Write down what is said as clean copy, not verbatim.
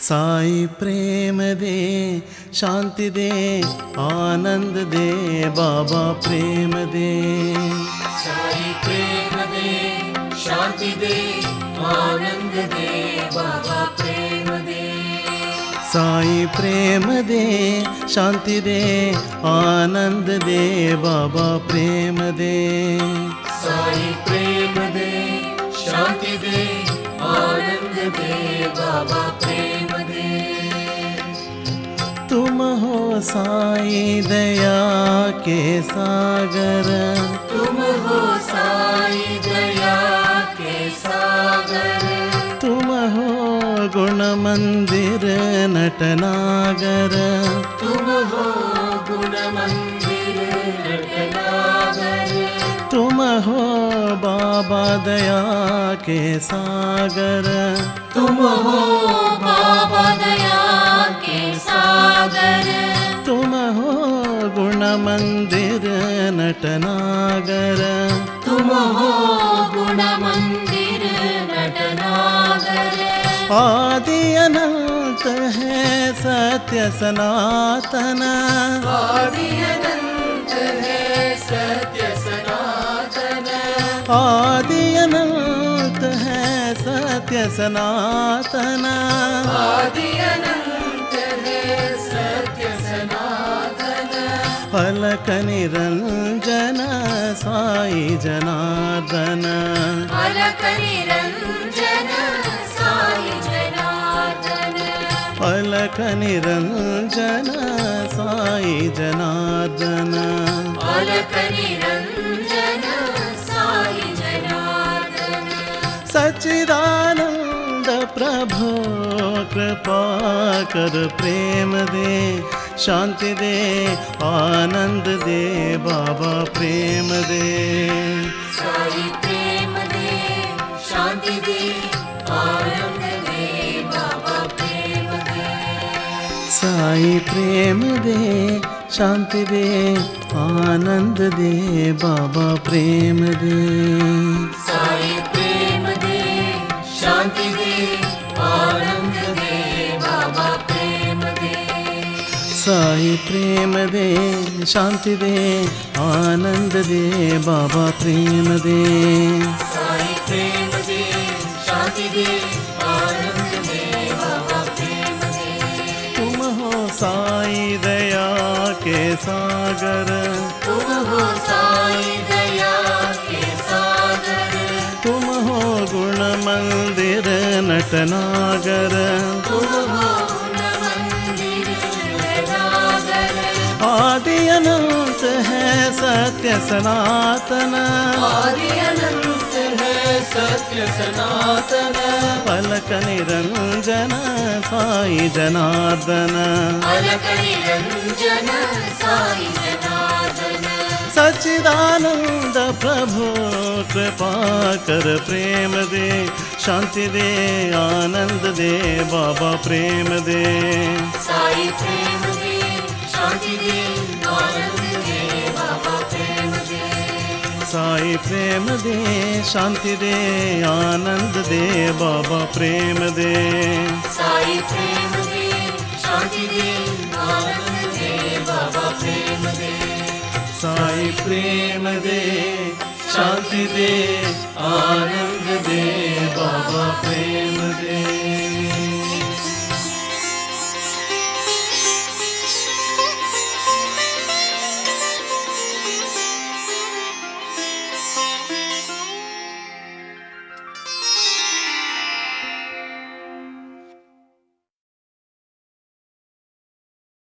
साई प्रेम दे, शांति दे, आनंद दे, बाबा प्रेम दे। साई प्रेम दे, शांति दे, आनंद दे, बाबा प्रेम दे। साई प्रेम दे, शांति दे, आनंद दे, बाबा प्रेम दे। साई प्रेम दे, शांति दे, आनंद दे, बाबा प्रेम दे। तुम हो साई दया के सागर, तुम हो साई दया के सागर। तुम हो गुण मंदिर नटनागर, तुम हो गुण मंदिर नटनागर। तुम हो बाबा दया के सागर, तुम हो बाबा दया के सागर। तुम हो गुण मंदिर नटनागर। तुम हो गुण मंदिर नटनागर। आदि अनंत है सत्य सनातन, आदि अनंत है सत्य सनातन। आदि अनंत है सत्य सनातन। आदि अनंत है सत्य सनातन। अलख निरंजन साई जनार्दन, अलख निरंजन साई जनार्दन। अलख निरंजन साई जनार्दन। अलख निरंजन साई जनार्दन। सच्चिदानंद प्रभो कृपा कर प्रेम दे, शांति दे, आनंद दे, बाबा प्रेम दे। साई प्रेम दे, शांति दे, आनंद दे, बाबा प्रेम दे। साई प्रेम दे, शांति दे, आनंद दे, बाबा प्रेम दे। साई प्रेम दे, शांति दे, आनंद दे, बाबा प्रेम दे। साई प्रेम दे, शांति दे, आनंद दे, बाबा प्रेम दे। साई प्रेम दे, शांति दे, आनंद दे, बाबा प्रेम दे। तुम हो साई दया के सागर, तुम हो साई दया के सागर। तुम हो गुण मंदिर नटनागर। तुम हो गुण मंदिर नटनागर। आदि अनंत है सत्य सनातन, आदि अनंत है सत्य सनातन। अलख निरंजन साई जनार्दन। अलख निरंजन साई जनार्दन। सच्चिदानंद प्रभु कृपा कर प्रेम दे, शांति दे, आनंद दे, बाबा प्रेम दे। साई प्रेम दे, शांति दे, आनंद दे, बाबा प्रेम दे। साई प्रेम दे, शांति दे, आनंद दे, बाबा प्रेम दे। साई प्रेम दे, शांति दे, आनंद दे, बाबा प्रेम दे। साई प्रेम दे, शांति दे, आनंद दे, बाबा प्रेम दे।